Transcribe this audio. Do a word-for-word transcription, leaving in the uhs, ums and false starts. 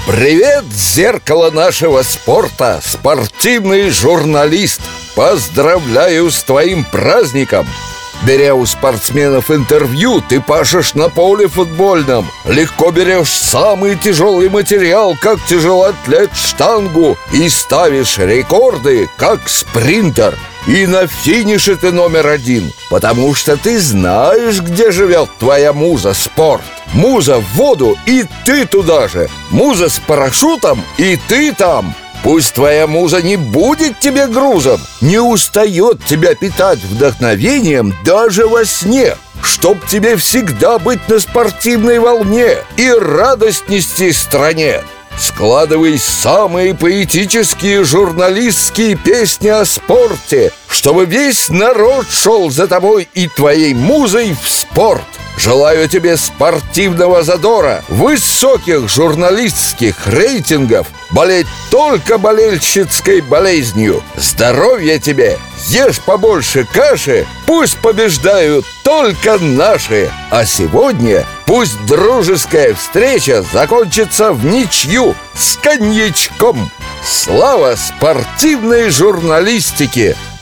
Привет, зеркало нашего спорта, спортивный журналист! Поздравляю с твоим праздником! Беря у спортсменов интервью, ты пашешь на поле футбольном. Легко берешь самый тяжелый материал, как тяжелоатлет штангу, и ставишь рекорды, как спринтер. И на финише ты номер один, потому что ты знаешь, где живет твоя муза спорт. Муза в воду, и ты туда же. Муза с парашютом, и ты там. Пусть твоя муза не будет тебе грузом, не устает тебя питать вдохновением даже во сне, чтоб тебе всегда быть на спортивной волне и радость нести стране. Складывай самые поэтические журналистские песни о спорте, чтобы весь народ шел за тобой и твоей музой в спорт. Желаю тебе спортивного задора, высоких журналистских рейтингов, болеть только болельщицкой болезнью. Здоровья тебе, ешь побольше каши, пусть побеждают только наши. А сегодня пусть дружеская встреча закончится в ничью с коньячком. Слава спортивной журналистике!